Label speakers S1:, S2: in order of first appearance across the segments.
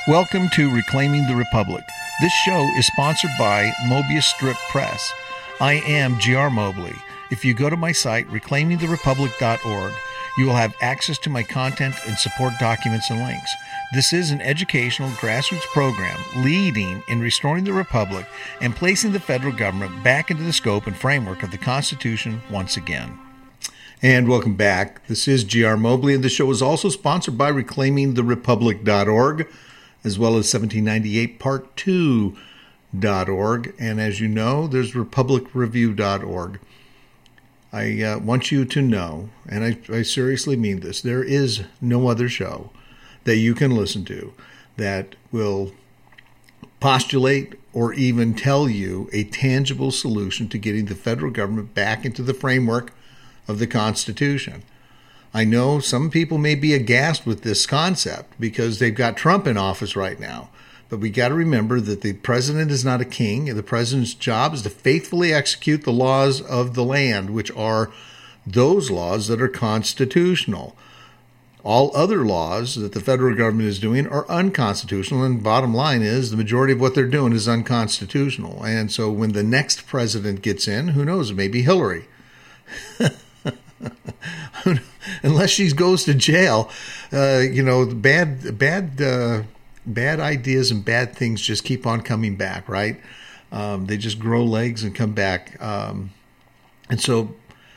S1: Welcome to Reclaiming the Republic. This show is sponsored by Mobius Strip Press. I am G.R. Mobley. If you go to my site, reclaimingtherepublic.org, you will have access to my content and support documents and links. This is an educational grassroots program leading in restoring the Republic and placing the federal government back into the scope and framework of the Constitution once again. And welcome back. This is G.R. Mobley, and the show is also sponsored by reclaimingtherepublic.org, as well as 1798part2.org. And as you know, there's republicreview.org. I want you to know, and I seriously mean this, there is no other show that you can listen to that will postulate or even tell you a tangible solution to getting the federal government back into the framework of the Constitution. I know some people may be aghast with this concept because they've got Trump in office right now. But we got to remember that the president is not a king. The president's job is to faithfully execute the laws of the land, which are those laws that are constitutional. All other laws that the federal government is doing are unconstitutional. And bottom line is the majority of what they're doing is unconstitutional. And so when the next president gets in, who knows, maybe Hillary. Unless she goes to jail, bad ideas and bad things just keep on coming back, right? They just grow legs and come back. And so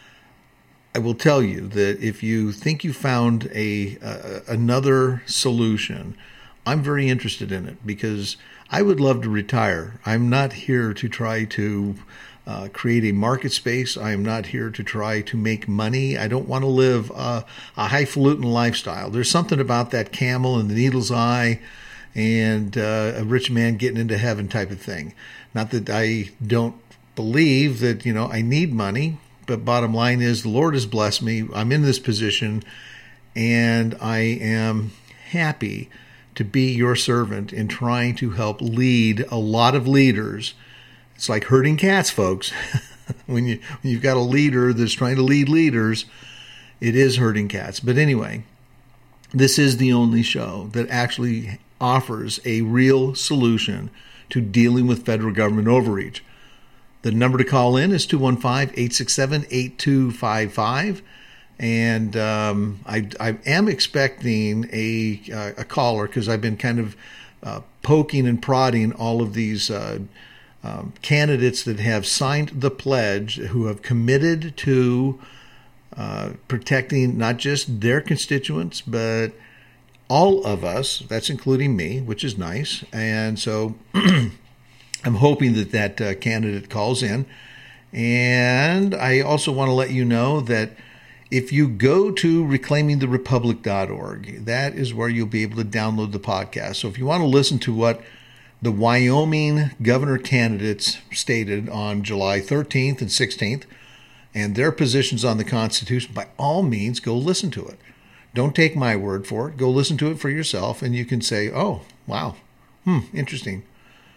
S1: I will tell you that if you think you found another solution, I'm very interested in it because I would love to retire. I'm not here to try to create a market space. I am not here to try to make money. I don't want to live a highfalutin lifestyle. There's something about that camel and the needle's eye and a rich man getting into heaven type of thing. Not that I don't believe that, I need money, but bottom line is the Lord has blessed me. I'm in this position and I am happy to be your servant in trying to help lead a lot of leaders. It's like herding cats, folks. when you've got a leader that's trying to lead leaders, it is herding cats. But anyway, this is the only show that actually offers a real solution to dealing with federal government overreach. The number to call in is 215-867-8255. And I am expecting a caller because I've been kind of poking and prodding all of these candidates that have signed the pledge, who have committed to protecting not just their constituents, but all of us. That's including me, which is nice. And so I'm hoping that candidate calls in. And I also want to let you know that if you go to reclaimingtherepublic.org, that is where you'll be able to download the podcast. So if you want to listen to what the Wyoming governor candidates stated on July 13th and 16th, and their positions on the Constitution, by all means, go listen to it. Don't take my word for it. Go listen to it for yourself, and you can say, oh, wow, interesting.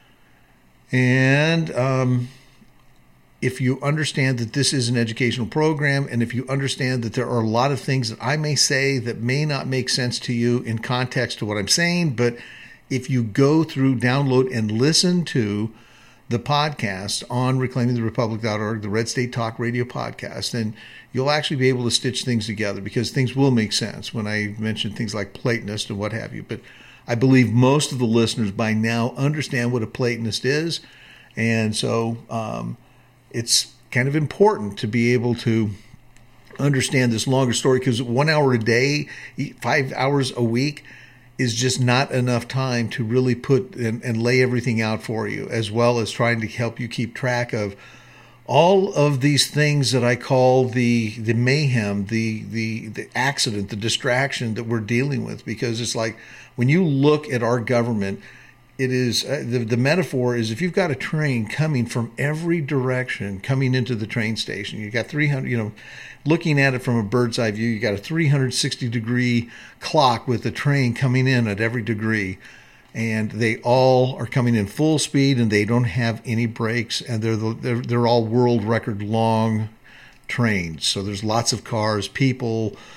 S1: And if you understand that this is an educational program, and if you understand that there are a lot of things that I may say that may not make sense to you in context to what I'm saying, but if you go through, download, and listen to the podcast on reclaimingtherepublic.org, the Red State Talk Radio podcast, then you'll actually be able to stitch things together because things will make sense when I mention things like Platonist and what have you. But I believe most of the listeners by now understand what a Platonist is. And so it's kind of important to be able to understand this longer story because 1 hour a day, 5 hours a week, is just not enough time to really put and lay everything out for you, as well as trying to help you keep track of all of these things that I call the mayhem, the accident, the distraction that we're dealing with. Because it's like when you look at our government, it is the metaphor is if you've got a train coming from every direction coming into the train station, you got 300, looking at it from a bird's eye view, you got a 360 degree clock with the train coming in at every degree, and they all are coming in full speed and they don't have any brakes, and they're all world record long trains. So there's lots of cars, people,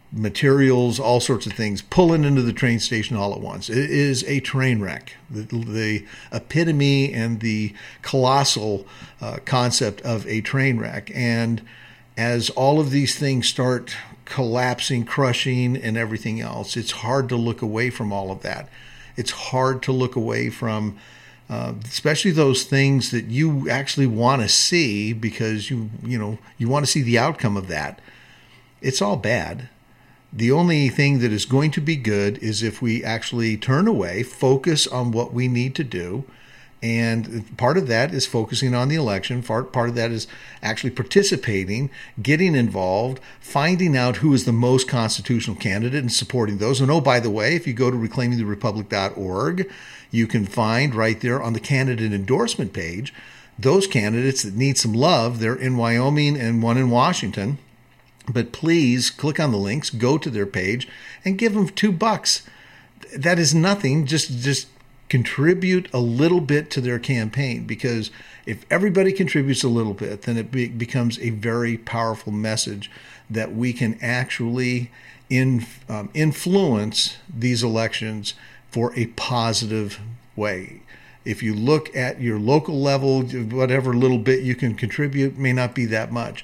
S1: materials, all sorts of things, pulling into the train station all at once. It is a train wreck. The epitome and the colossal concept of a train wreck. And as all of these things start collapsing, crushing, and everything else, it's hard to look away from all of that. It's hard to look away from especially those things that you actually want to see, because you want to see the outcome of that. It's all bad. The only thing that is going to be good is if we actually turn away, focus on what we need to do. And part of that is focusing on the election. Part of that is actually participating, getting involved, finding out who is the most constitutional candidate and supporting those. And oh, by the way, if you go to reclaimingtherepublic.org, you can find right there on the candidate endorsement page those candidates that need some love. They're in Wyoming and one in Washington. But please click on the links, go to their page, and give them $2. That is nothing. Just contribute a little bit to their campaign, because if everybody contributes a little bit, then it becomes a very powerful message that we can actually influence these elections for a positive way. If you look at your local level, whatever little bit you can contribute may not be that much.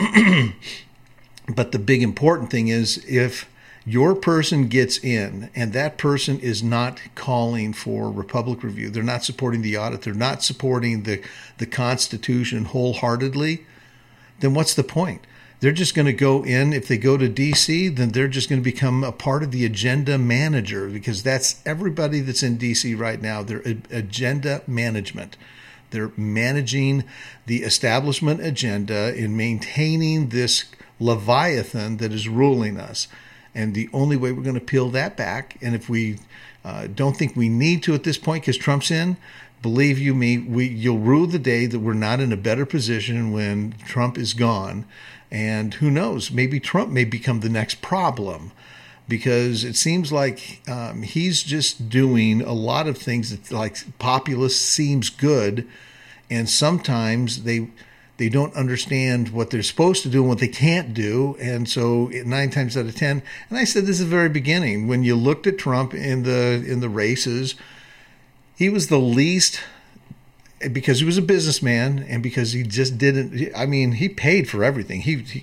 S1: But the big important thing is, if your person gets in and that person is not calling for Republic review, they're not supporting the audit, they're not supporting the Constitution wholeheartedly, then what's the point? They're just going to go in. If they go to D.C., then they're just going to become a part of the agenda manager, because that's everybody that's in D.C. right now. They're agenda management. They're managing the establishment agenda in maintaining this Leviathan that is ruling us. And the only way we're going to peel that back, and if we don't think we need to at this point because Trump's in, believe you me, you'll rue the day that we're not in a better position when Trump is gone. And who knows, maybe Trump may become the next problem, because it seems like he's just doing a lot of things that, like, populist seems good, and sometimes they don't understand what they're supposed to do and what they can't do. And so 9 times out of 10, and I said this at the very beginning, when you looked at Trump in the races, he was the least, because he was a businessman and because he just didn't, I mean, he paid for everything.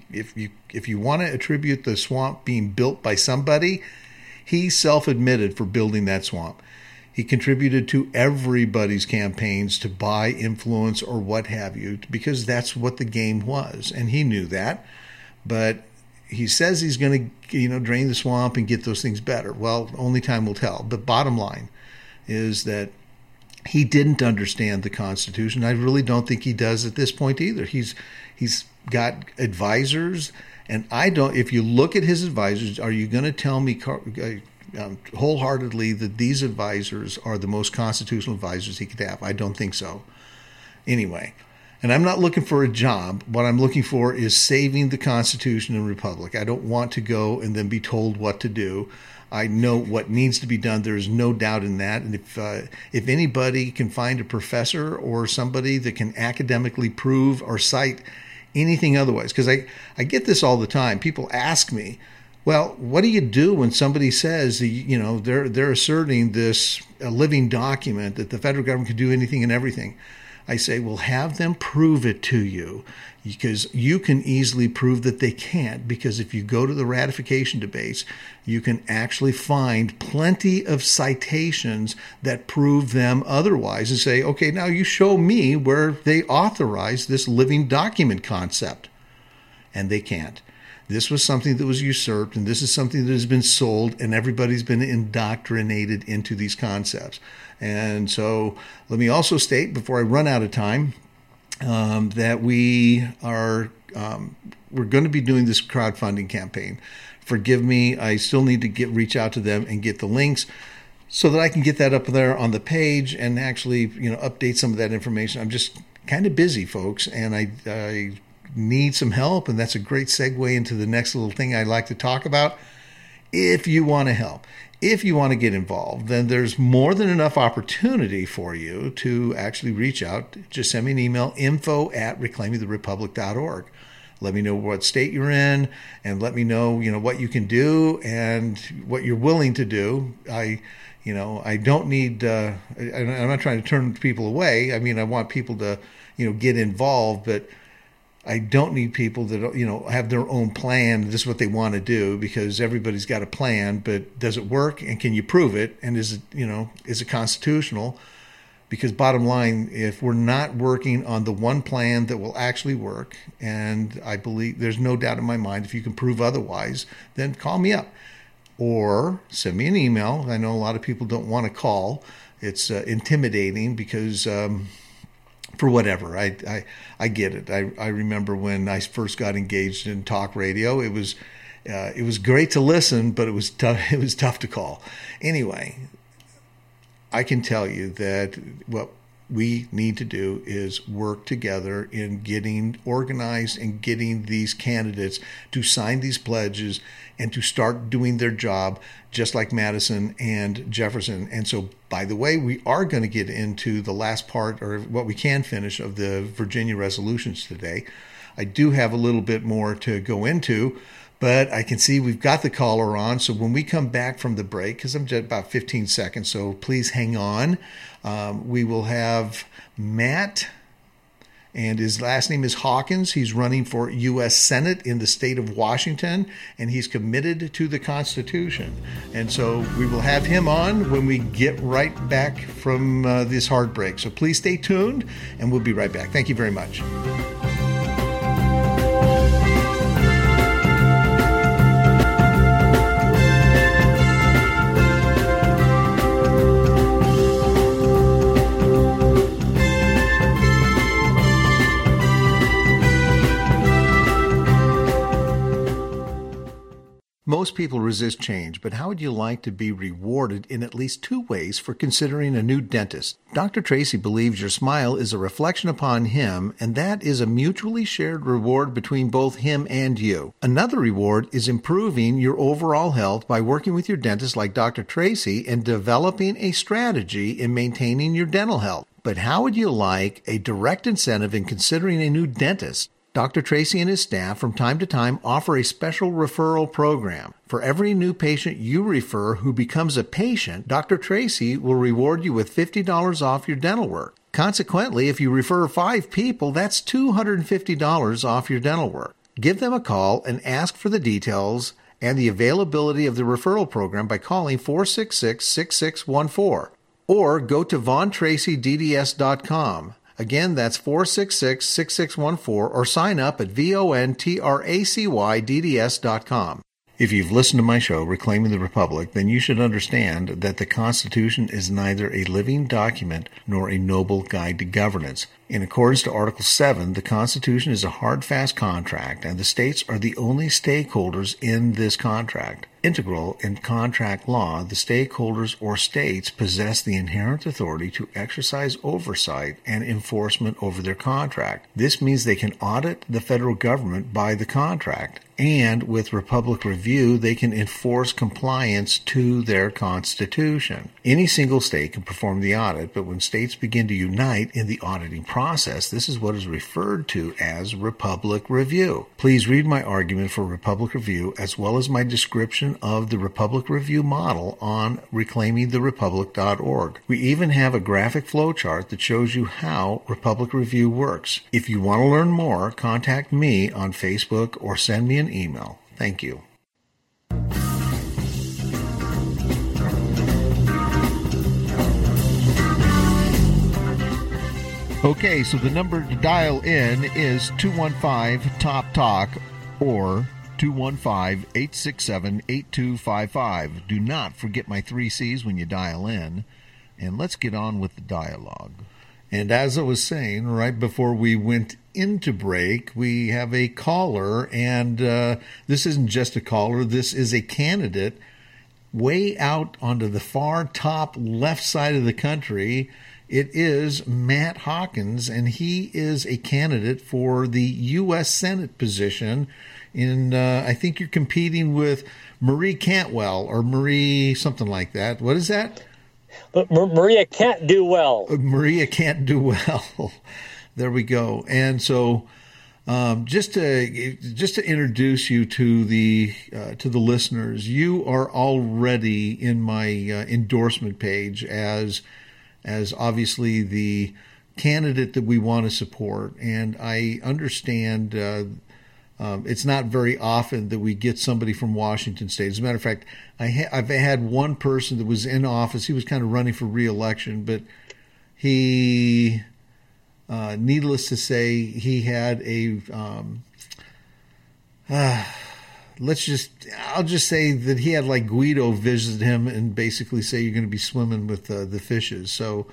S1: If you want to attribute the swamp being built by somebody, he self-admitted for building that swamp. He contributed to everybody's campaigns to buy influence or what have you, because that's what the game was. And he knew that. But he says he's going to, drain the swamp and get those things better. Well, only time will tell. But bottom line is that he didn't understand the Constitution. I really don't think he does at this point either. He's got advisors, and if you look at his advisors, are you going to tell me wholeheartedly that these advisors are the most constitutional advisors he could have? I don't think so. Anyway, and I'm not looking for a job. What I'm looking for is saving the Constitution and Republic. I don't want to go and then be told what to do. I know what needs to be done. There's no doubt in that. And if anybody can find a professor or somebody that can academically prove or cite anything otherwise, because I get this all the time. People ask me, well, what do you do when somebody says, they're asserting this a living document that the federal government can do anything and everything? I say, well, have them prove it to you, because you can easily prove that they can't, because if you go to the ratification debates, you can actually find plenty of citations that prove them otherwise, and say, okay, now you show me where they authorize this living document concept. And they can't. This was something that was usurped, and this is something that has been sold, and everybody's been indoctrinated into these concepts. And so let me also state, before I run out of time, that we're going to be doing this crowdfunding campaign. Forgive me, I still need to reach out to them and get the links so that I can get that up there on the page and actually, update some of that information. I'm just kind of busy, folks, and I need some help, and that's a great segue into the next little thing I'd like to talk about. If you want to help, if you want to get involved, then there's more than enough opportunity for you to actually reach out. Just send me an email, info@reclaimingtherepublic.org. Let me know what state you're in, and let me know, what you can do and what you're willing to do. I don't need, I'm not trying to turn people away. I mean, I want people to, get involved, but I don't need people that, have their own plan. This is what they want to do, because everybody's got a plan, but does it work? And can you prove it? And is it constitutional? Because bottom line, if we're not working on the one plan that will actually work, and I believe there's no doubt in my mind, if you can prove otherwise, then call me up or send me an email. I know a lot of people don't want to call. It's intimidating because for whatever, I get it. I remember when I first got engaged in talk radio, it was great to listen, but it was tough. It was tough to call. Anyway, I can tell you that what we need to do is work together in getting organized and getting these candidates to sign these pledges and to start doing their job, just like Madison and Jefferson. And so, by the way, we are going to get into the last part, or what we can finish, of the Virginia resolutions today. I do have a little bit more to go into, but I can see we've got the caller on. So when we come back from the break, because I'm just about 15 seconds, so please hang on. We will have Matt, and his last name is Hawkins. He's running for U.S. Senate in the state of Washington, and he's committed to the Constitution. And so we will have him on when we get right back from this hard break. So please stay tuned, and we'll be right back. Thank you very much. Most people resist change, but how would you like to be rewarded in at least two ways for considering a new dentist? Dr. Tracy believes your smile is a reflection upon him, and that is a mutually shared reward between both him and you. Another reward is improving your overall health by working with your dentist like Dr. Tracy and developing a strategy in maintaining your dental health. But how would you like a direct incentive in considering a new dentist? Dr. Tracy and his staff from time to time offer a special referral program. For every new patient you refer who becomes a patient, Dr. Tracy will reward you with $50 off your dental work. Consequently, if you refer 5 people, that's $250 off your dental work. Give them a call and ask for the details and the availability of the referral program by calling 466-6614 or go to VonTracyDDS.com. Again, that's 466-6614, or sign up at VonTracyDDS.com. If you've listened to my show, Reclaiming the Republic, then you should understand that the Constitution is neither a living document nor a noble guide to governance. In accordance to Article 7, the Constitution is a hard, fast contract, and the states are the only stakeholders in this contract. Integral in contract law, the stakeholders or states possess the inherent authority to exercise oversight and enforcement over their contract. This means they can audit the federal government by the contract, and with Republic Review, they can enforce compliance to their Constitution. Any single state can perform the audit, but when states begin to unite in the auditing process, this is what is referred to as Republic Review. Please read my argument for Republic Review as well as my description of the Republic Review model on reclaimingtherepublic.org. We even have a graphic flowchart that shows you how Republic Review works. If you want to learn more, contact me on Facebook or send me an email. Thank you. Okay, so the number to dial in is 215-TOP-TALK or 215-867-8255. Do not forget my 3 C's when you dial in, and let's get on with the dialogue. And as I was saying, right before we went into break, we have a caller, and this isn't just a caller, this is a candidate way out onto the far top left side of the country. It is Matt Hawkins, and he is a candidate for the U.S. Senate position. I think you're competing with Marie Cantwell or Marie something like that. What is that?
S2: But Maria can't do well.
S1: Maria can't do well. There we go. And so Just to introduce you to the listeners, you are already in my endorsement page as obviously the candidate that we want to support, and I understand it's not very often that we get somebody from Washington State. As a matter of fact, I've had one person that was in office. He was kind of running for re-election, but he. Needless to say, he had I'll just say that he had like Guido visit him and basically say you're going to be swimming with the fishes. So,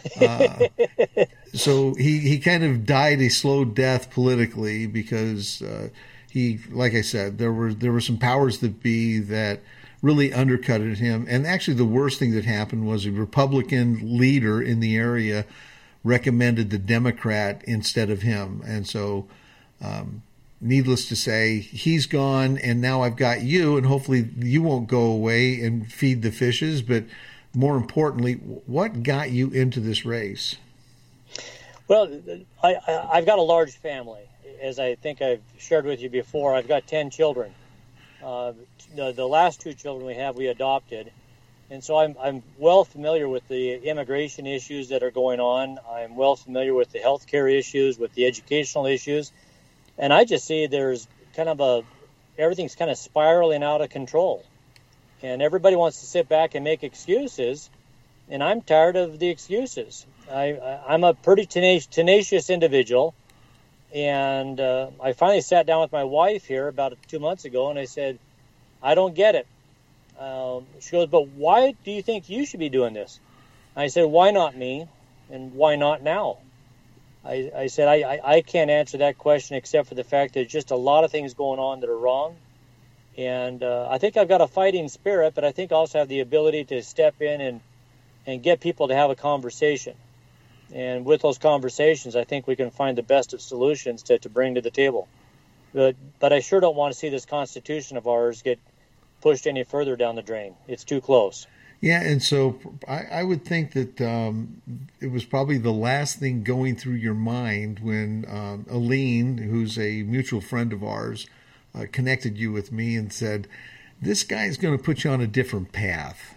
S1: so he kind of died a slow death politically because he, like I said, there were some powers that be that really undercutted him. And actually, the worst thing that happened was a Republican leader in the area recommended the Democrat instead of him. And so, needless to say, he's gone, and now I've got you, and hopefully you won't go away and feed the fishes. But more importantly, what got you into this race?
S2: Well, I've got a large family. As I think I've shared with you before, I've got 10 children. The last 2 children we adopted. And so I'm well familiar with the immigration issues that are going on. I'm well familiar with the healthcare issues, with the educational issues. And I just see there's everything's kind of spiraling out of control. And everybody wants to sit back and make excuses. And I'm tired of the excuses. I'm a pretty tenacious individual. And I finally sat down with my wife here about 2 months ago, and I said, I don't get it. She goes, but why do you think you should be doing this? I said, why not me? And why not now? I said, I can't answer that question except for the fact that there's just a lot of things going on that are wrong. And I think I've got a fighting spirit, but I think I also have the ability to step in and get people to have a conversation. And with those conversations, I think we can find the best of solutions to bring to the table. But I sure don't want to see this Constitution of ours get pushed any further down the drain. It's too close.
S1: Yeah, and so I would think that it was probably the last thing going through your mind when Aline, who's a mutual friend of ours, connected you with me and said, this guy's going to put you on a different path.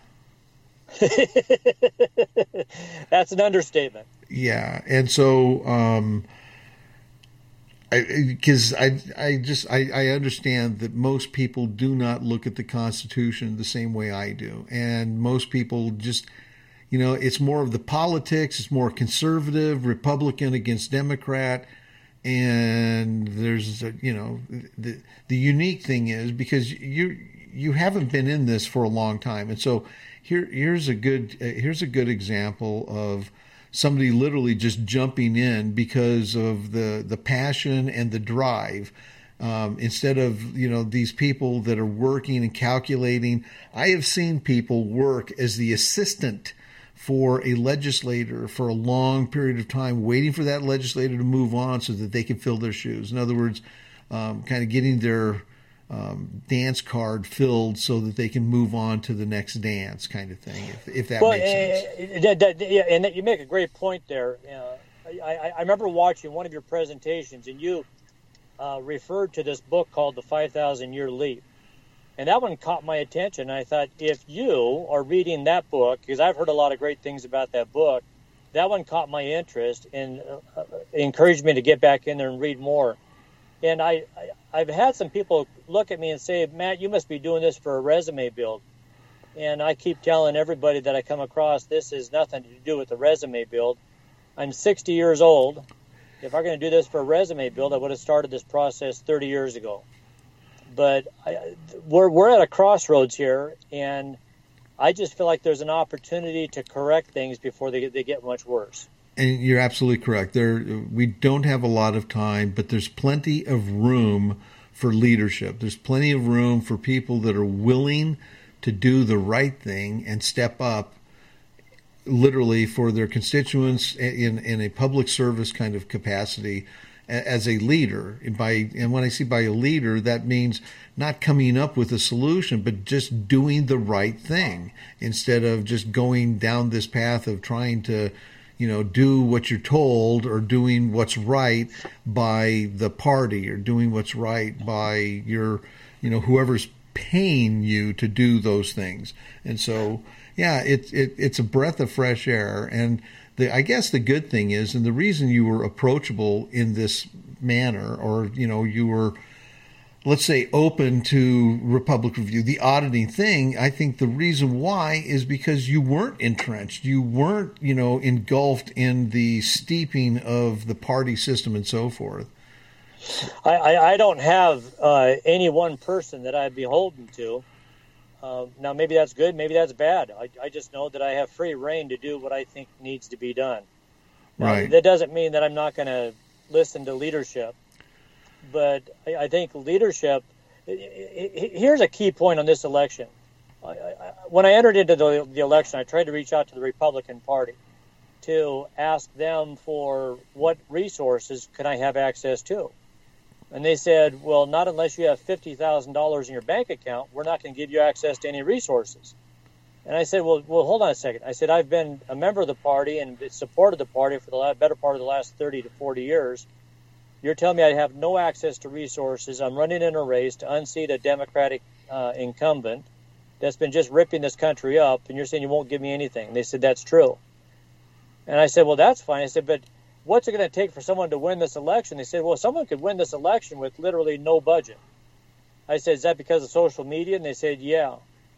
S2: That's an understatement.
S1: Yeah, and so because I understand that most people do not look at the Constitution the same way I do, and most people just, it's more of the politics. It's more conservative, Republican against Democrat, and there's the unique thing is because you haven't been in this for a long time, and so here's a good example of somebody literally just jumping in because of the passion and the drive, instead of these people that are working and calculating. I have seen people work as the assistant for a legislator for a long period of time, waiting for that legislator to move on so that they can fill their shoes. In other words, kind of getting their dance card filled so that they can move on to the next dance, kind of thing, if that makes sense.
S2: Yeah, and you make a great point there. I remember watching one of your presentations, and you referred to this book called The 5,000-Year Leap. And that one caught my attention. I thought, if you are reading that book, because I've heard a lot of great things about that book, that one caught my interest and encouraged me to get back in there and read more. And I've had some people look at me and say, Matt, you must be doing this for a resume build. And I keep telling everybody that I come across, this has nothing to do with the resume build. I'm 60 years old. If I'm going to do this for a resume build, I would have started this process 30 years ago. But we're at a crossroads here, and I just feel like there's an opportunity to correct things before they get much worse.
S1: And you're absolutely correct. We don't have a lot of time, but there's plenty of room for leadership. There's plenty of room for people that are willing to do the right thing and step up literally for their constituents in a public service kind of capacity as a leader. And when I say by a leader, that means not coming up with a solution, but just doing the right thing instead of just going down this path of trying to do what you're told, or doing what's right by the party, or doing what's right by your, whoever's paying you to do those things. And so, yeah, it's a breath of fresh air. And I guess the good thing is, and the reason you were approachable in this manner, or, you were, let's say, open to Republic Review, the auditing thing, I think the reason why is because you weren't entrenched. You weren't, engulfed in the steeping of the party system and so forth.
S2: I don't have any one person that I'm beholden to. Now, maybe that's good, maybe that's bad. I just know that I have free reign to do what I think needs to be done.
S1: Right.
S2: That doesn't mean that I'm not going to listen to leadership. But I think leadership, here's a key point on this election. When I entered into the election, I tried to reach out to the Republican Party to ask them for what resources can I have access to. And they said, well, not unless you have $50,000 in your bank account, we're not going to give you access to any resources. And I said, well, hold on a second. I said, I've been a member of the party and supported the party for the better part of the last 30 to 40 years. You're telling me I have no access to resources. I'm running in a race to unseat a Democratic incumbent that's been just ripping this country up, and you're saying you won't give me anything. And they said, that's true. And I said, well, that's fine. I said, but what's it going to take for someone to win this election? They said, well, someone could win this election with literally no budget. I said, is that because of social media? And they said, yeah.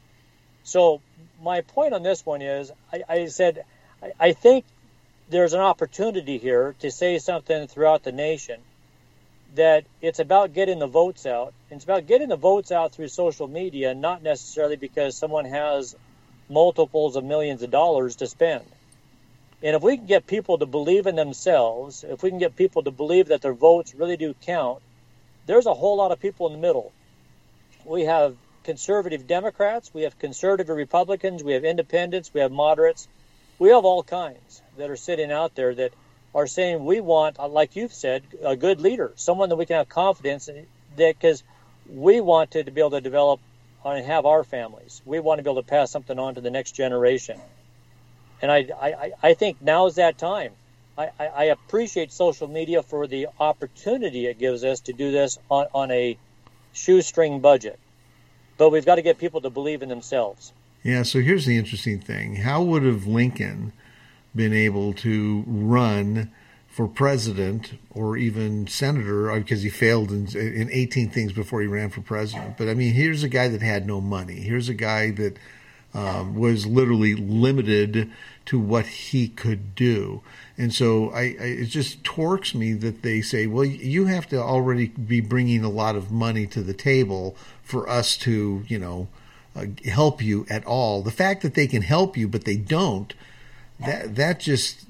S2: So my point on this one is, I said, I think there's an opportunity here to say something throughout the nation that it's about getting the votes out. It's about getting the votes out through social media, not necessarily because someone has multiples of millions of dollars to spend. And if we can get people to believe in themselves, if we can get people to believe that their votes really do count, there's a whole lot of people in the middle. We have conservative Democrats, we have conservative Republicans, we have independents, we have moderates. We have all kinds that are sitting out there that are saying we want, like you've said, a good leader, someone that we can have confidence in, because we want to be able to develop and have our families. We want to be able to pass something on to the next generation. And I think now is that time. I appreciate social media for the opportunity it gives us to do this on a shoestring budget. But we've got to get people to believe in themselves.
S1: Yeah, so here's the interesting thing. How would have Lincoln been able to run for president or even senator, because he failed in 18 things before he ran for president? But, I mean, here's a guy that had no money. Here's a guy that was literally limited to what he could do. And so it just torques me that they say, well, you have to already be bringing a lot of money to the table for us to, help you at all. The fact that they can help you, but they don't, that's just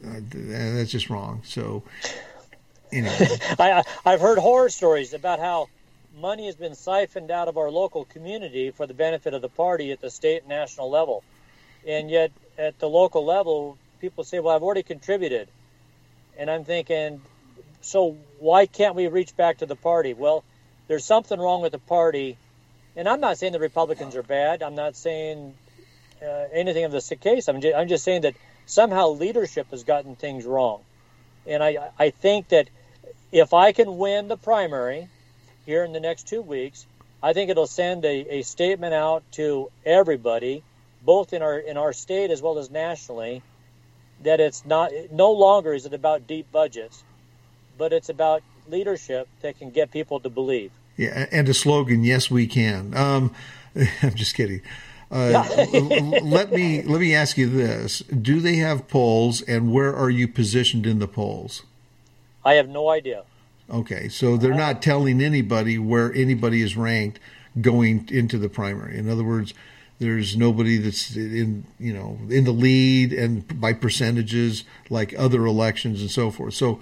S1: wrong. So, anyway.
S2: I've heard horror stories about how money has been siphoned out of our local community for the benefit of the party at the state and national level. And yet at the local level, people say, well, I've already contributed. And I'm thinking, so why can't we reach back to the party? Well, there's something wrong with the party. And I'm not saying the Republicans are bad. I'm not saying anything of this case. I'm just saying that somehow leadership has gotten things wrong. And I think that if I can win the primary here in the next 2 weeks, I think it'll send a statement out to everybody, both in our state as well as nationally, that it's no longer is it about deep budgets, but it's about leadership that can get people to believe.
S1: Yeah, and a slogan, yes, we can. I'm just kidding. Let me ask you this. Do they have polls, and where are you positioned in the polls?
S2: I have no idea.
S1: Okay, so they're not telling anybody where anybody is ranked going into the primary. In other words, there's nobody that's in the lead and by percentages like other elections and so forth. So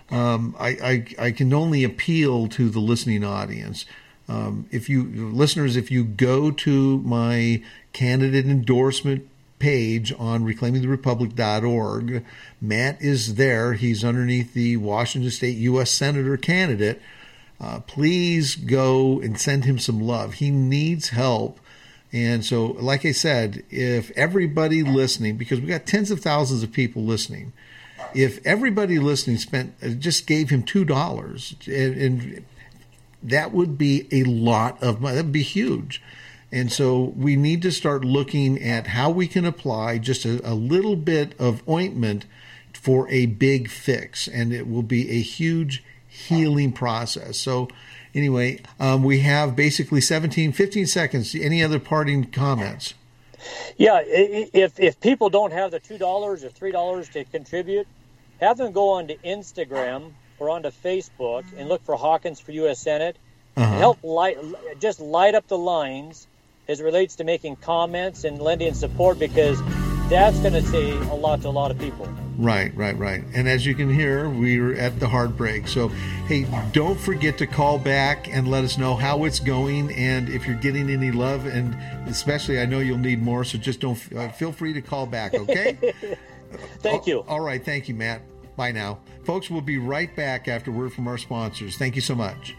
S1: I can only appeal to the listening audience. If you go to my candidate endorsement page on reclaimingtherepublic.org, Matt is there. He's underneath the Washington State U.S. Senator candidate. Please go and send him some love. He needs help And so, like I said, if everybody listening, because we got tens of thousands of people listening, if everybody listening just gave him $2, and that would be a lot of money. That would be huge. And so we need to start looking at how we can apply just a little bit of ointment for a big fix, and it will be a huge healing process. So anyway, we have basically 15 seconds. Any other parting comments?
S2: Yeah, if people don't have the $2 or $3 to contribute, have them go onto Instagram or onto Facebook and look for Hawkins for U.S. Senate and help light up the lines as it relates to making comments and lending support, because that's going to say a lot to a lot of people.
S1: Right. And as you can hear, we're at the hard break. So, hey, don't forget to call back and let us know how it's going and if you're getting any love. And especially, I know you'll need more, so just don't feel free to call back, okay?
S2: Thank you.
S1: All right. Thank you, Matt. Bye now. Folks, we'll be right back after word from our sponsors. Thank you so much.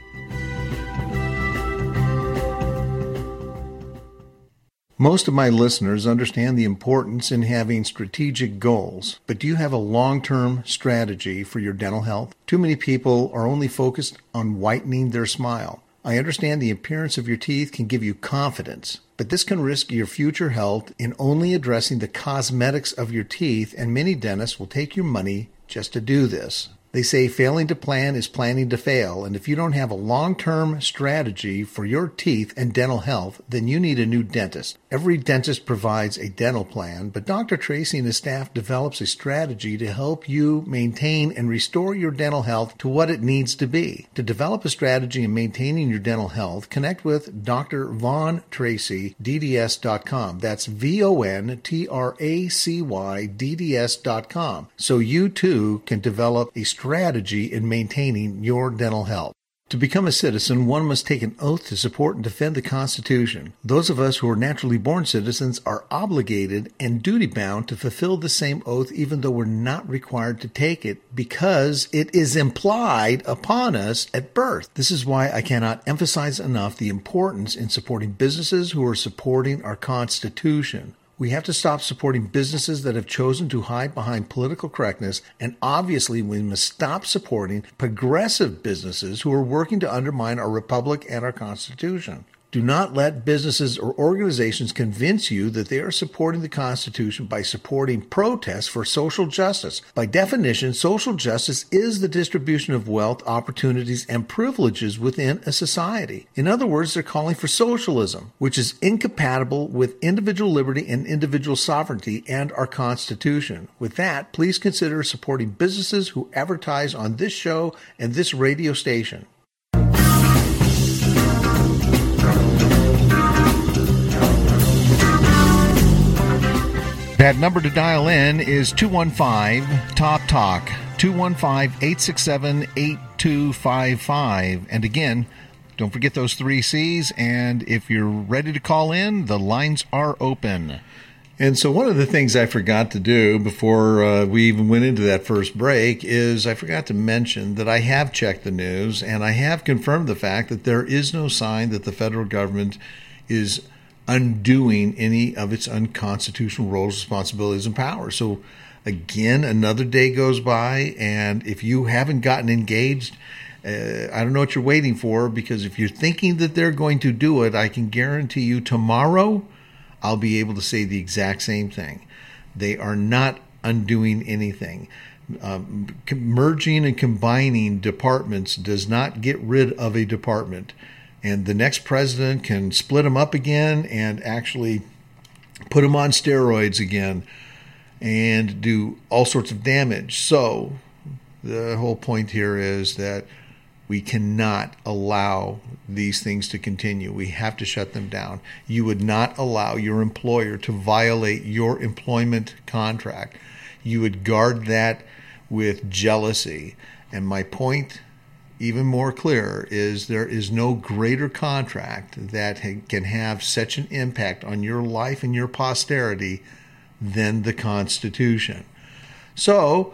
S1: Most of my listeners understand the importance in having strategic goals, but do you have a long-term strategy for your dental health? Too many people are only focused on whitening their smile. I understand the appearance of your teeth can give you confidence, but this can risk your future health in only addressing the cosmetics of your teeth, and many dentists will take your money just to do this. They say failing to plan is planning to fail, and if you don't have a long-term strategy for your teeth and dental health, then you need a new dentist. Every dentist provides a dental plan, but Dr. Tracy and his staff develops a strategy to help you maintain and restore your dental health to what it needs to be. To develop a strategy in maintaining your dental health, connect with Dr. Von Tracy, DDS.com. That's VONTRACY, DDS.com. So you too can develop a strategy in maintaining your dental health. To become a citizen, one must take an oath to support and defend the Constitution. Those of us who are naturally born citizens are obligated and duty-bound to fulfill the same oath, even though we're not required to take it, because it is implied upon us at birth. This is why I cannot emphasize enough the importance in supporting businesses who are supporting our Constitution. We have to stop supporting businesses that have chosen to hide behind political correctness, and obviously we must stop supporting progressive businesses who are working to undermine our republic and our Constitution. Do not let businesses or organizations convince you that they are supporting the Constitution by supporting protests for social justice. By definition, social justice is the distribution of wealth, opportunities, and privileges within a society. In other words, they're calling for socialism, which is incompatible with individual liberty and individual sovereignty and our Constitution. With that, please consider supporting businesses who advertise on this show and this radio station. That number to dial in is 215-TALK-TALK, 215-867-8255. And again, don't forget those 3 C's. And if you're ready to call in, the lines are open. And so one of the things I forgot to do before we even went into that first break is I forgot to mention that I have checked the news and I have confirmed the fact that there is no sign that the federal government is undoing any of its unconstitutional roles, responsibilities, and powers. So again, another day goes by, and if you haven't gotten engaged, I don't know what you're waiting for, because if you're thinking that they're going to do it, I can guarantee you tomorrow I'll be able to say the exact same thing. They are not undoing anything. Merging and combining departments does not get rid of a department. And the next president can split them up again and actually put them on steroids again and do all sorts of damage. So the whole point here is that we cannot allow these things to continue. We have to shut them down. You would not allow your employer to violate your employment contract. You would guard that with jealousy. And my point, even more clear, is there is no greater contract that can have such an impact on your life and your posterity than the Constitution. So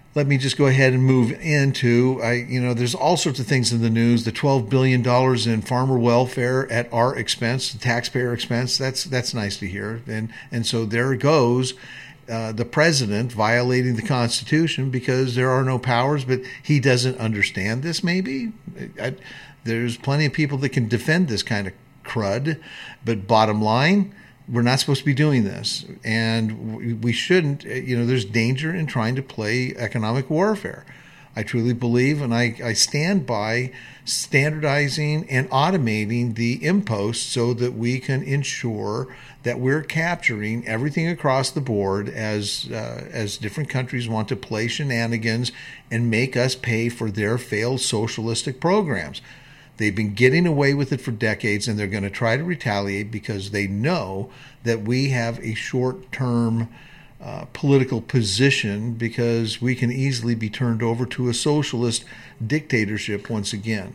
S1: let me just go ahead and move into, there's all sorts of things in the news. The $12 billion in farmer welfare at our expense, taxpayer expense, that's nice to hear. And so there goes the president violating the Constitution because there are no powers, but he doesn't understand this maybe. There's plenty of people that can defend this kind of crud, but bottom line, we're not supposed to be doing this, and we shouldn't. There's danger in trying to play economic warfare. I truly believe, and I stand by standardizing and automating the imposts so that we can ensure that we're capturing everything across the board as different countries want to play shenanigans and make us pay for their failed socialistic programs. They've been getting away with it for decades, and they're going to try to retaliate because they know that we have a short-term political position because we can easily be turned over to a socialist dictatorship once again.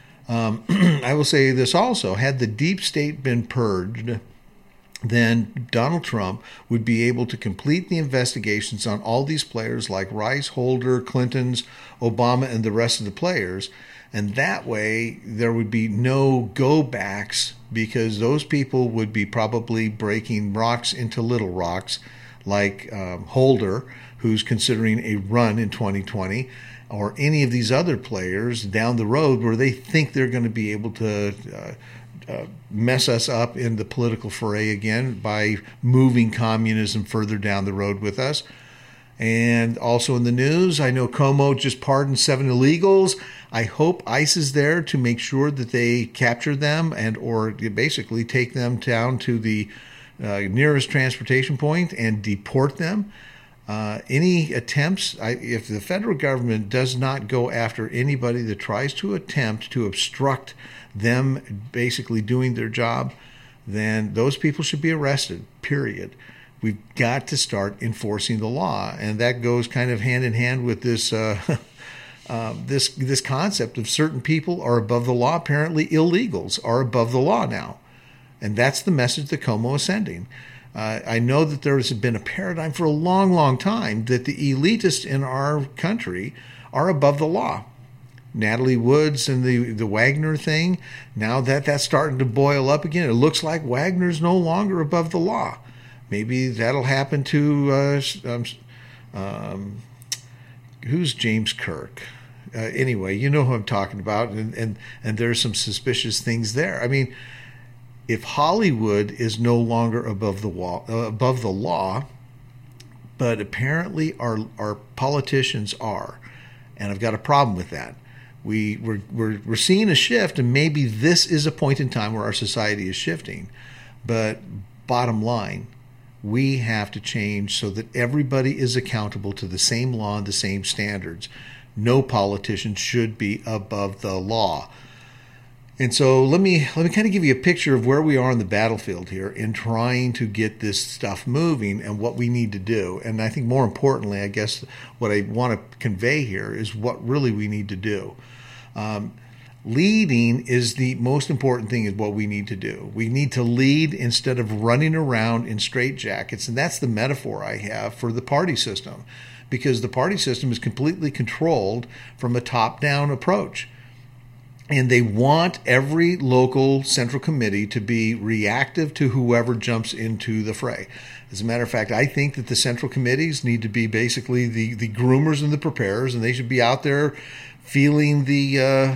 S1: I will say this also. Had the deep state been purged, then Donald Trump would be able to complete the investigations on all these players like Rice, Holder, Clinton's, Obama, and the rest of the players. And that way, there would be no go-backs because those people would be probably breaking rocks into little rocks, like Holder, who's considering a run in 2020, or any of these other players down the road where they think they're going to be able to mess us up in the political fray again by moving communism further down the road with us. And also in the news, I know Cuomo just pardoned 7 illegals. I hope ICE is there to make sure that they capture them or basically take them down to the nearest transportation point and deport them. Any attempts, if the federal government does not go after anybody that tries to attempt to obstruct them basically doing their job, then those people should be arrested, period. We've got to start enforcing the law, and that goes kind of hand in hand with this this concept of certain people are above the law. Apparently, illegals are above the law now, and that's the message that Cuomo is sending. I know that there has been a paradigm for a long, long time that the elitists in our country are above the law. Natalie Woods and the Wagner thing, now that's starting to boil up again. It looks like Wagner's no longer above the law. Maybe that'll happen to who's James Kirk? Anyway, you know who I'm talking about, and there's some suspicious things there. I mean, if Hollywood is no longer above the law, but apparently our politicians are, and I've got a problem with that. We're seeing a shift, and maybe this is a point in time where our society is shifting. But bottom line, we have to change so that everybody is accountable to the same law and the same standards. No politician should be above the law. And so let me kind of give you a picture of where we are on the battlefield here in trying to get this stuff moving and what we need to do. And I think more importantly, I guess what I want to convey here is what really we need to do. Leading is the most important thing, is what we need to do. We need to lead instead of running around in straitjackets. And that's the metaphor I have for the party system, because the party system is completely controlled from a top-down approach. And they want every local central committee to be reactive to whoever jumps into the fray. As a matter of fact, I think that the central committees need to be basically the groomers and the preparers, and they should be out there feeling the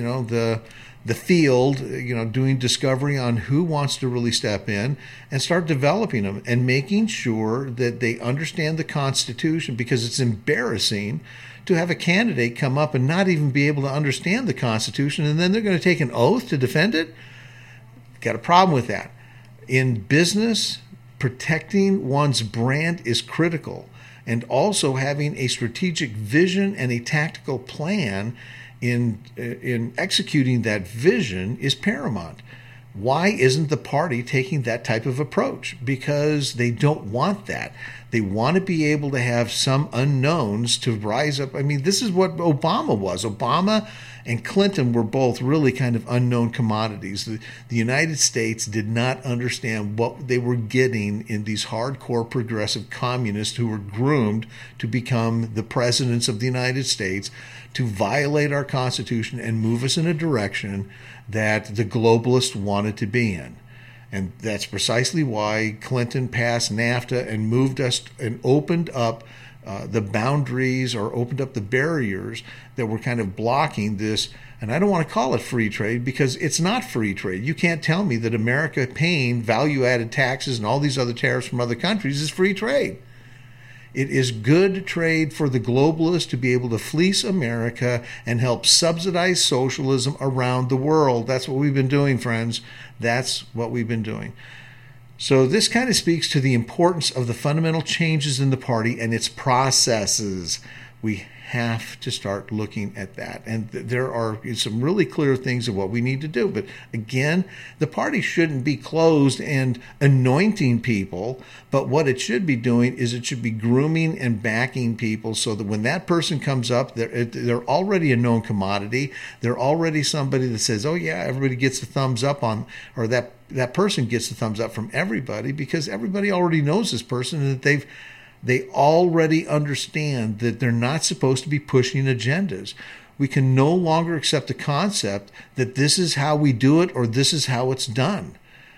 S1: field, doing discovery on who wants to really step in and start developing them and making sure that they understand the Constitution, because it's embarrassing to have a candidate come up and not even be able to understand the Constitution, and then they're going to take an oath to defend it. Got a problem with that. In business, protecting one's brand is critical, and also having a strategic vision and a tactical plan in executing that vision is paramount. Why isn't the party taking that type of approach? Because they don't want that. They want to be able to have some unknowns to rise up. I mean, this is what Obama was. Obama and Clinton were both really kind of unknown commodities. The United States did not understand what they were getting in these hardcore progressive communists who were groomed to become the presidents of the United States, to violate our Constitution and move us in a direction that the globalists wanted to be in. And that's precisely why Clinton passed NAFTA and moved us and opened up the boundaries, or opened up the barriers that were kind of blocking this. And I don't want to call it free trade, because it's not free trade. You can't tell me that America paying value-added taxes and all these other tariffs from other countries is free trade. It is good trade for the globalists to be able to fleece America and help subsidize socialism around the world. That's what we've been doing, friends. That's what we've been doing. So this kind of speaks to the importance of the fundamental changes in the party and its processes. We have to start looking at that. And there are some really clear things of what we need to do. But again, the party shouldn't be closed and anointing people. But what it should be doing is it should be grooming and backing people so that when that person comes up, they're already a known commodity. They're already somebody that says, oh, yeah, everybody gets a thumbs up on, or that person gets a thumbs up from everybody, because everybody already knows this person and that they already understand that they're not supposed to be pushing agendas. We can no longer accept the concept that this is how we do it or this is how it's done.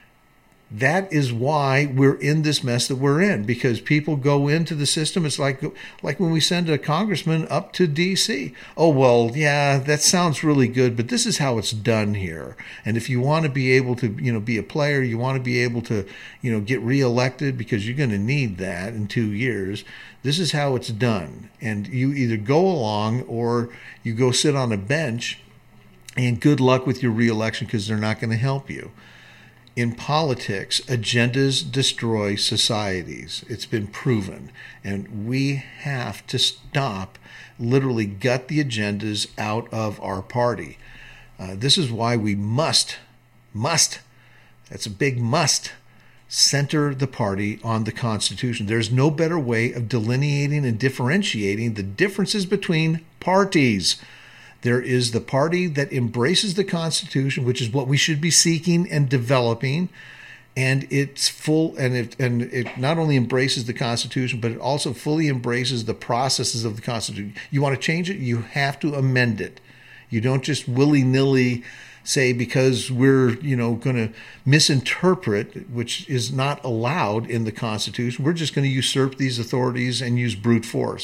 S1: That is why we're in this mess that we're in, because people go into the system. It's like when we send a congressman up to D.C. Oh, well, yeah, that sounds really good, but this is how it's done here. And if you want to be able to, be a player, you want to be able to, get reelected, because you're going to need that in 2 years. This is how it's done. And you either go along or you go sit on a bench, and good luck with your reelection, because they're not going to help you. In politics, agendas destroy societies. It's been proven. And we have to stop, literally gut the agendas out of our party. This is why we must, that's a big must, center the party on the Constitution. There's no better way of delineating and differentiating the differences between parties. There is the party that embraces the Constitution, which is what we should be seeking and developing, and it's full, and it not only embraces the Constitution, but it also fully embraces the processes of the Constitution. You want to change it, you have to amend it. You don't just willy-nilly say, because we're going to misinterpret, which is not allowed in the Constitution, we're just going to usurp these authorities and use brute force.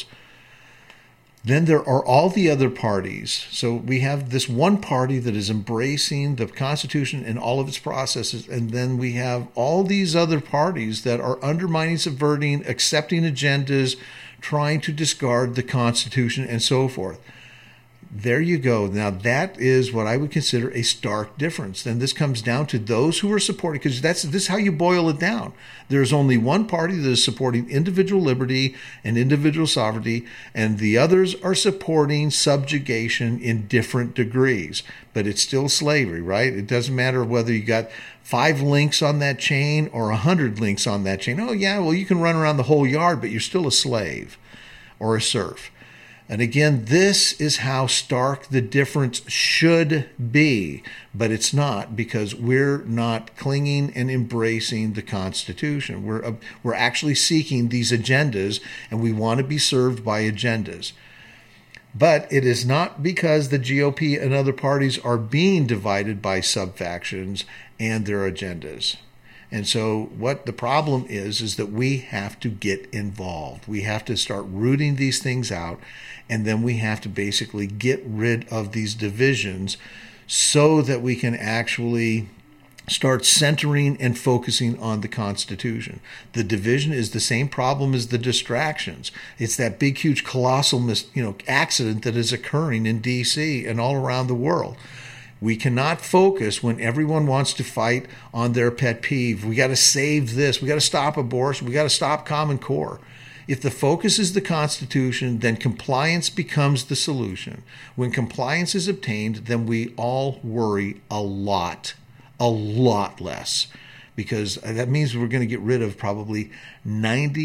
S1: Then there are all the other parties. So we have this one party that is embracing the Constitution and all of its processes. And then we have all these other parties that are undermining, subverting, accepting agendas, trying to discard the Constitution and so forth. There you go. Now that is what I would consider a stark difference. Then this comes down to those who are supporting, because this is how you boil it down. There's only one party that is supporting individual liberty and individual sovereignty, and the others are supporting subjugation in different degrees. But it's still slavery, right? It doesn't matter whether you got 5 links on that chain or 100 links on that chain. Oh yeah, well, you can run around the whole yard, but you're still a slave or a serf. And again, this is how stark the difference should be, but it's not, because we're not clinging and embracing the Constitution. We're actually seeking these agendas, and we want to be served by agendas. But it is not because the GOP and other parties are being divided by subfactions and their agendas. And so what the problem is that we have to get involved. We have to start rooting these things out, and then we have to basically get rid of these divisions so that we can actually start centering and focusing on the Constitution. The division is the same problem as the distractions. It's that big, huge, colossal, accident that is occurring in D.C. and all around the world. We cannot focus when everyone wants to fight on their pet peeve. We got to save this. We got to stop abortion. We got to stop Common Core. If the focus is the Constitution, then compliance becomes the solution. When compliance is obtained, then we all worry a lot less, because that means we're going to get rid of probably 90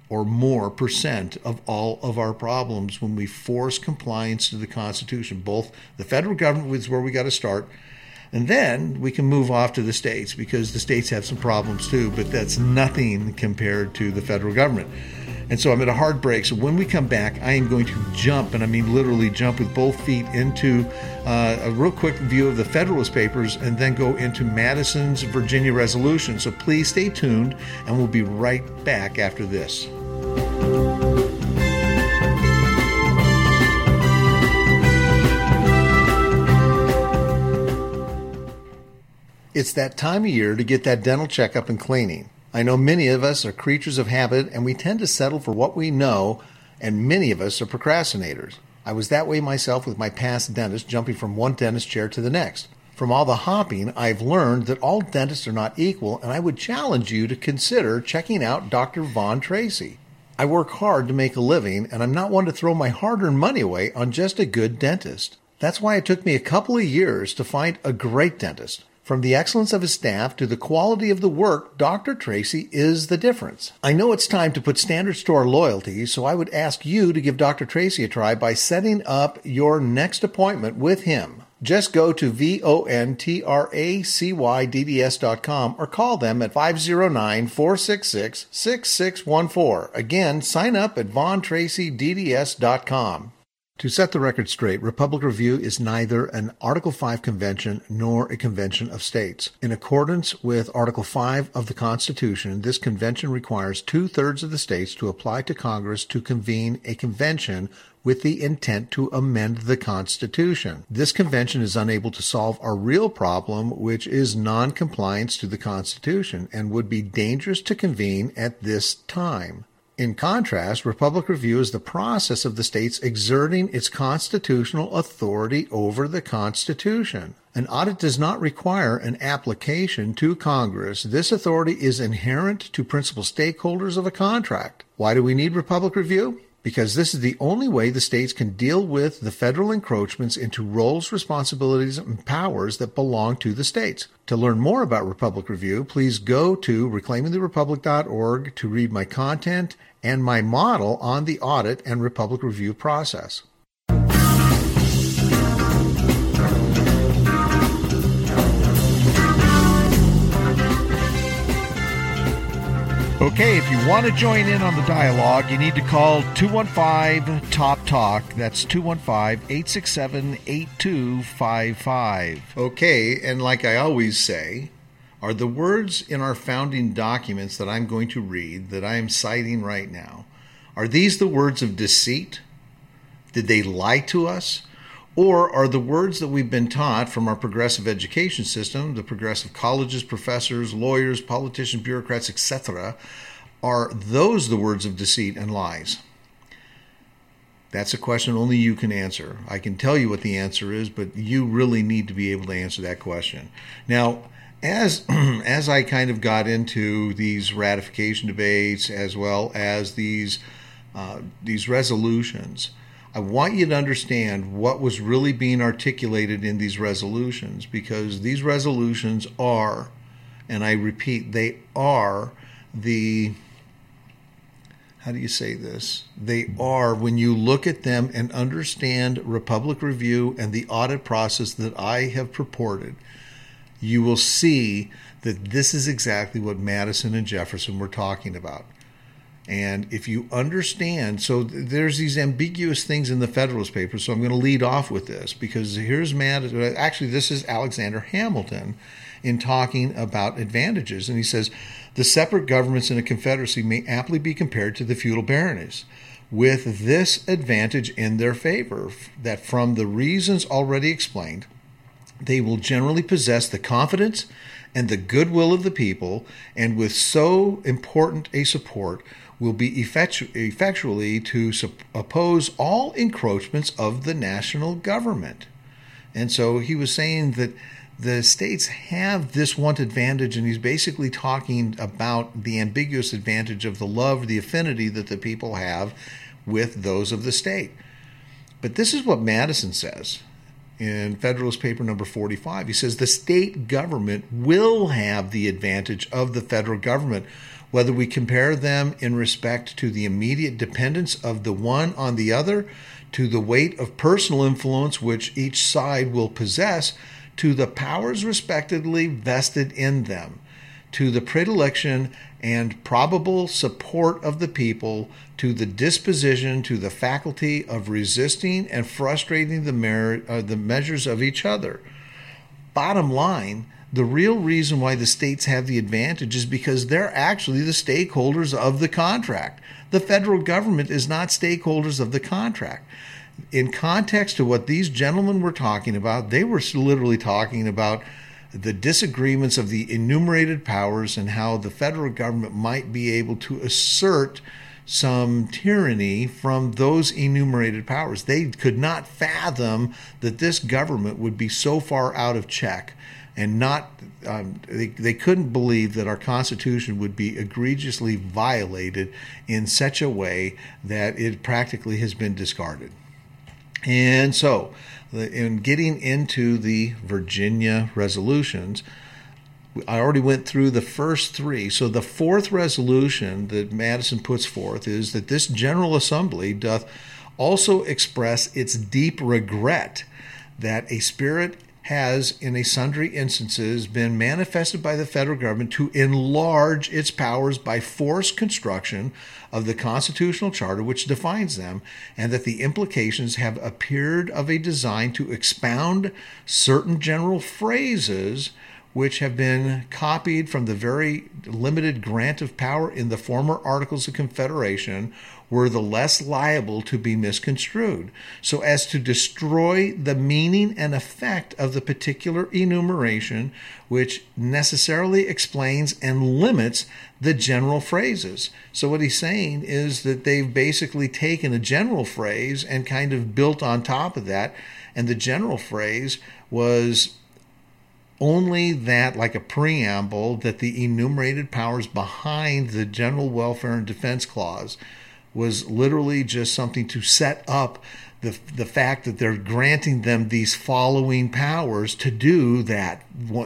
S1: or more percent of all of our problems when we force compliance to the Constitution. Both the federal government is where we got to start, and then we can move off to the states, because the states have some problems too, but that's nothing compared to the federal government. And so I'm at a hard break. So when we come back, I am going to jump, and I mean literally jump with both feet, into a real quick view of the Federalist Papers, and then go into Madison's Virginia Resolution. So please stay tuned, and we'll be right back after this. It's that time of year to get that dental checkup and cleaning. I know many of us are creatures of habit, and we tend to settle for what we know, and many of us are procrastinators. I was that way myself with my past dentist, jumping from one dentist chair to the next. From all the hopping, I've learned that all dentists are not equal, and I would challenge you to consider checking out Dr. Vaughn Tracy. I work hard to make a living, and I'm not one to throw my hard-earned money away on just a good dentist. That's why it took me a couple of years to find a great dentist. From the excellence of his staff to the quality of the work, Dr. Tracy is the difference. I know it's time to put standards to our loyalty, so I would ask you to give Dr. Tracy a try by setting up your next appointment with him. Just go to VONTRACYDDS.com or call them at 509-466-6614. Again, sign up at VonTracyDDS.com. To set the record straight, Republic Review is neither an Article 5 convention nor a convention of states. In accordance with Article 5 of the Constitution, this convention requires 2/3 of the states to apply to Congress to convene a convention with the intent to amend the Constitution. This convention is unable to solve our real problem, which is non-compliance to the Constitution, and would be dangerous to convene at this time. In contrast, Republic Review is the process of the states exerting its constitutional authority over the Constitution. An audit does not require an application to Congress. This authority is inherent to principal stakeholders of a contract. Why do we need Republic Review? Because this is the only way the states can deal with the federal encroachments into roles, responsibilities, and powers that belong to the states. To learn more about Republic Review, please go to reclaimingtherepublic.org to read my content and my model on the audit and Republic Review process. Okay, if you want to join in on the dialogue, you need to call 215-TOP-TALK. That's 215-867-8255. Okay, and like I always say, are the words in our founding documents that I'm going to read, that I am citing right now, are these the words of deceit? Did they lie to us? Or are the words that we've been taught from our progressive education system, the progressive colleges, professors, lawyers, politicians, bureaucrats, etc., are those the words of deceit and lies? That's a question only you can answer. I can tell you what the answer is, but you really need to be able to answer that question. Now, as I kind of got into these ratification debates as well as these resolutions, I want you to understand what was really being articulated in these resolutions, because these resolutions are, and I repeat, they are the, how do you say this? They are, when you look at them and understand Republic Review and the audit process that I have purported, you will see that this is exactly what Madison and Jefferson were talking about. And if you understand, so there's these ambiguous things in the Federalist Papers, so I'm going to lead off with this, because here's Madison. Actually, this is Alexander Hamilton in talking about advantages. And he says, the separate governments in a confederacy may aptly be compared to the feudal baronies, with this advantage in their favor, that from the reasons already explained, they will generally possess the confidence and the goodwill of the people, and with so important a support will be effectually to oppose all encroachments of the national government. And so he was saying that the states have this one advantage, and he's basically talking about the ambiguous advantage of the love, the affinity that the people have with those of the state. But this is what Madison says in Federalist Paper number 45. He says the state government will have the advantage of the federal government whether we compare them in respect to the immediate dependence of the one on the other, to the weight of personal influence which each side will possess, to the powers respectively vested in them, to the predilection and probable support of the people, to the disposition, to the faculty of resisting and frustrating the measures of each other. Bottom line, the real reason why the states have the advantage is because they're actually the stakeholders of the contract. The federal government is not stakeholders of the contract. In context to what these gentlemen were talking about, they were literally talking about the disagreements of the enumerated powers and how the federal government might be able to assert some tyranny from those enumerated powers. They could not fathom that this government would be so far out of check, and they couldn't believe that our Constitution would be egregiously violated in such a way that it practically has been discarded. And so, in getting into the Virginia resolutions, I already went through the first three. So the fourth resolution that Madison puts forth is that this General Assembly doth also express its deep regret that a spirit has in a sundry instances been manifested by the federal government to enlarge its powers by forced construction of the constitutional charter which defines them, and that the implications have appeared of a design to expound certain general phrases which have been copied from the very limited grant of power in the former Articles of Confederation, were the less liable to be misconstrued, so as to destroy the meaning and effect of the particular enumeration, which necessarily explains and limits the general phrases. So what he's saying is that they've basically taken a general phrase and kind of built on top of that, and the general phrase was only that, like a preamble, that the enumerated powers behind the General Welfare and Defense Clause was literally just something to set up the fact that they're granting them these following powers to do that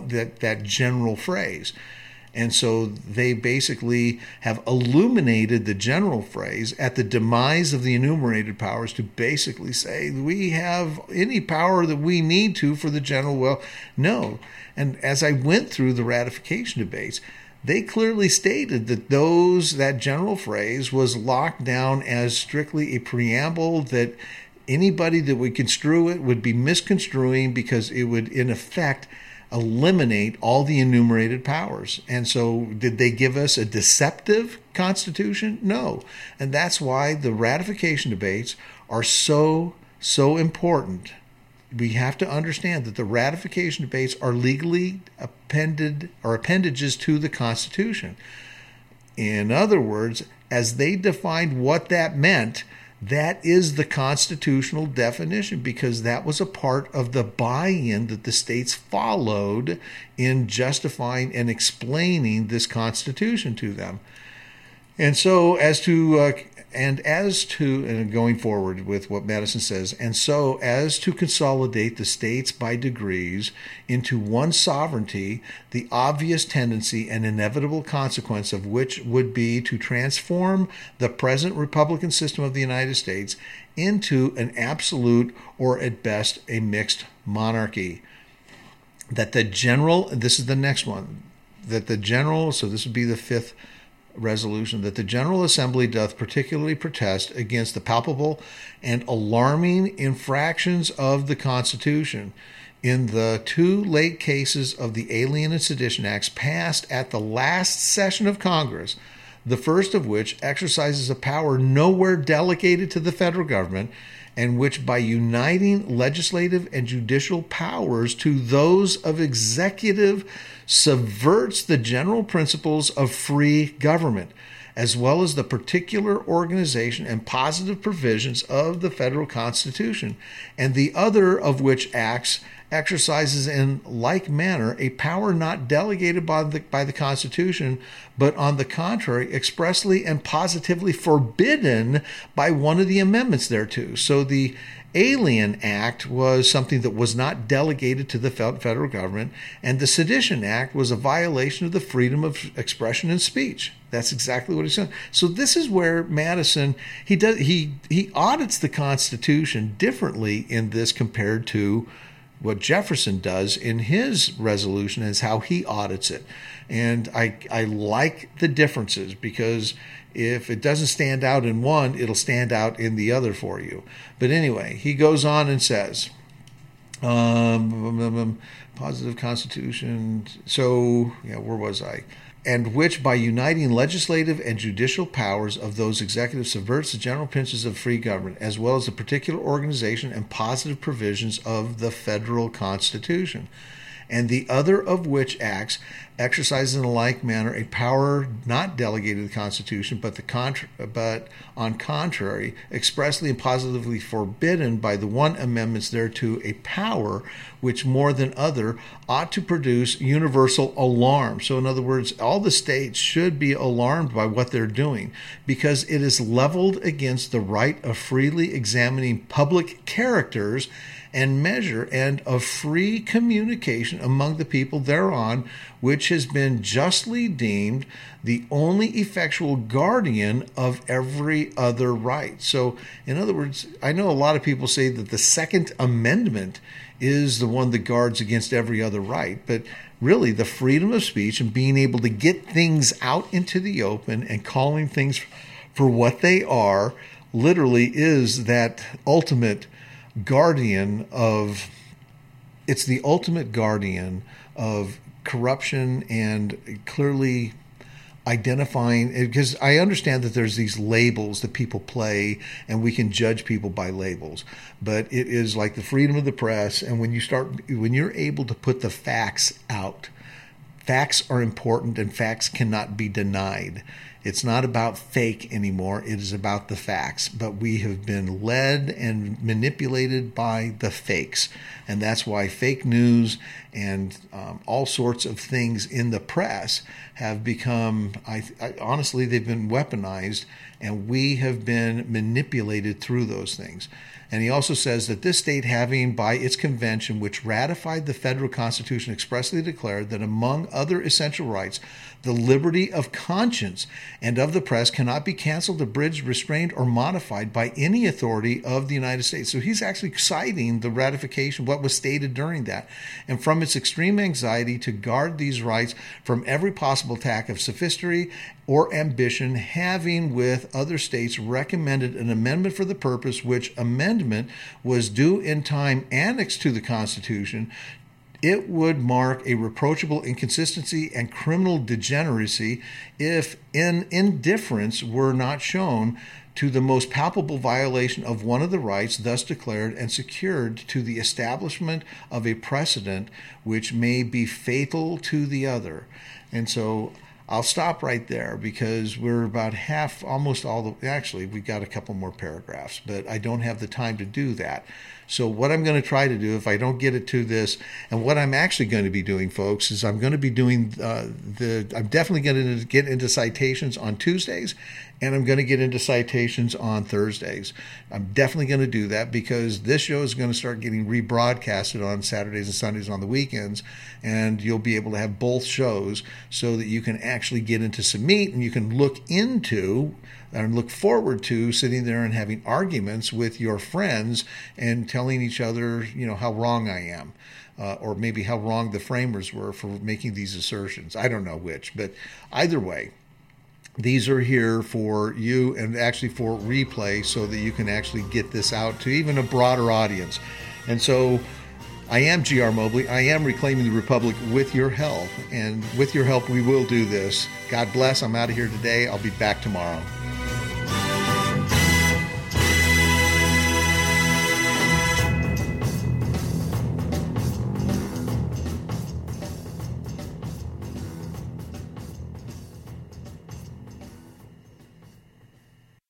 S1: general phrase. And so they basically have illuminated the general phrase at the demise of the enumerated powers to basically say we have any power that we need to for the general well. No. And as I went through the ratification debates, they clearly stated that that general phrase was locked down as strictly a preamble, that anybody that would construe it would be misconstruing because it would, in effect, eliminate all the enumerated powers. And so did they give us a deceptive constitution? No. And that's why the ratification debates are so important. We have to understand that the ratification debates are legally appended or appendages to the Constitution. In other words, as they defined what that meant, that is the constitutional definition, because that was a part of the buy-in that the states followed in justifying and explaining this Constitution to them. And so and going forward with what Madison says, and so as to consolidate the states by degrees into one sovereignty, the obvious tendency and inevitable consequence of which would be to transform the present republican system of the United States into an absolute, or at best a mixed monarchy. That the general, this is the next one, that the general, so this would be the fifth resolution, that the General Assembly doth particularly protest against the palpable and alarming infractions of the Constitution in the two late cases of the Alien and Sedition Acts passed at the last session of Congress, the first of which exercises a power nowhere delegated to the federal government, and which by uniting legislative and judicial powers to those of executive subverts the general principles of free government, as well as the particular organization and positive provisions of the federal Constitution, and the other of which acts exercises in like manner a power not delegated by the Constitution, but on the contrary expressly and positively forbidden by one of the amendments thereto. So the Alien Act was something that was not delegated to the federal government, and the Sedition Act was a violation of the freedom of expression and speech. That's exactly what he said. So this is where Madison, he audits the Constitution differently in this compared to what Jefferson does in his resolution, is how he audits it. And I like the differences, because if it doesn't stand out in one, it'll stand out in the other for you. But anyway, he goes on and says, positive Constitution. So, yeah, where was I? And which, by uniting legislative and judicial powers of those executives, subverts the general principles of free government, as well as the particular organization and positive provisions of the federal Constitution. And the other of which acts exercises in a like manner a power not delegated to the Constitution, but on contrary, expressly and positively forbidden by the one amendments thereto, a power which more than other ought to produce universal alarm. So in other words, all the states should be alarmed by what they're doing, because it is leveled against the right of freely examining public characters and measure, and of free communication among the people thereon, which has been justly deemed the only effectual guardian of every other right. So, in other words, I know a lot of people say that the Second Amendment is the one that guards against every other right, but really the freedom of speech and being able to get things out into the open and calling things for what they are literally is that ultimate guardian of, it's the ultimate guardian of corruption and clearly identifying, because I understand that there's these labels that people play and we can judge people by labels, but it is like the freedom of the press. And when you're able to put the facts out, facts are important and facts cannot be denied. It's not about fake anymore. It is about the facts. But we have been led and manipulated by the fakes. And that's why fake news and all sorts of things in the press have become, honestly, they've been weaponized, and we have been manipulated through those things. And he also says that this state, having by its convention, which ratified the federal Constitution, expressly declared that among other essential rights, the liberty of conscience and of the press cannot be canceled, abridged, restrained, or modified by any authority of the United States. So he's actually citing the ratification, what was stated during that. And from its extreme anxiety to guard these rights from every possible attack of sophistry or ambition, having with other states recommended an amendment for the purpose, which amendment was due in time annexed to the Constitution, it would mark a reproachable inconsistency and criminal degeneracy if indifference were not shown to the most palpable violation of one of the rights thus declared and secured, to the establishment of a precedent which may be fatal to the other. And so I'll stop right there, because we're about half, almost all the, actually, we got a couple more paragraphs, but I don't have the time to do that. So what I'm going to try to do, if I don't get it to this, and what I'm actually going to be doing, folks, is I'm going to be doing I'm definitely going to get into citations on Tuesdays, and I'm going to get into citations on Thursdays. I'm definitely going to do that, because this show is going to start getting rebroadcasted on Saturdays and Sundays on the weekends, and you'll be able to have both shows so that you can actually get into some meat, and you can look into and look forward to sitting there and having arguments with your friends and telling each other, how wrong I am, or maybe how wrong the framers were for making these assertions. I don't know which, but either way, these are here for you and actually for replay, so that you can actually get this out to even a broader audience. And so I am G.R. Mobley. I am reclaiming the Republic with your help. And with your help, we will do this. God bless. I'm out of here today. I'll be back tomorrow.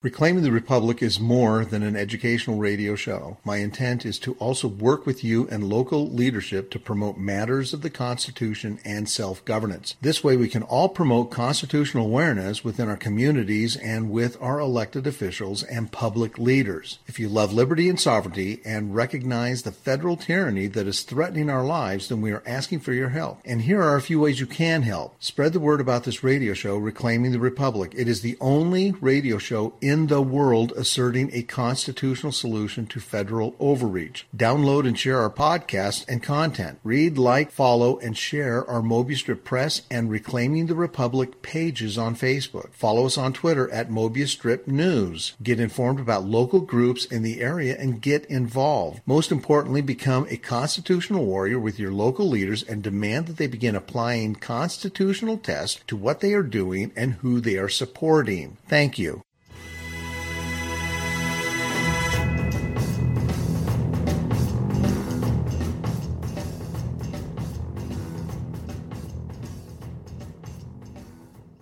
S1: Reclaiming the Republic is more than an educational radio show. My intent is to also work with you and local leadership to promote matters of the Constitution and self-governance. This way we can all promote constitutional awareness within our communities and with our elected officials and public leaders. If you love liberty and sovereignty and recognize the federal tyranny that is threatening our lives, then we are asking for your help. And here are a few ways you can help. Spread the word about this radio show, Reclaiming the Republic. It is the only radio show in the world asserting a constitutional solution to federal overreach. Download and share our podcasts and content. Read, like, follow, and share our Mobius Strip Press and Reclaiming the Republic pages on Facebook. Follow us on Twitter at Mobius Strip News. Get informed about local groups in the area and get involved. Most importantly, become a constitutional warrior with your local leaders and demand that they begin applying constitutional tests to what they are doing and who they are supporting. Thank you.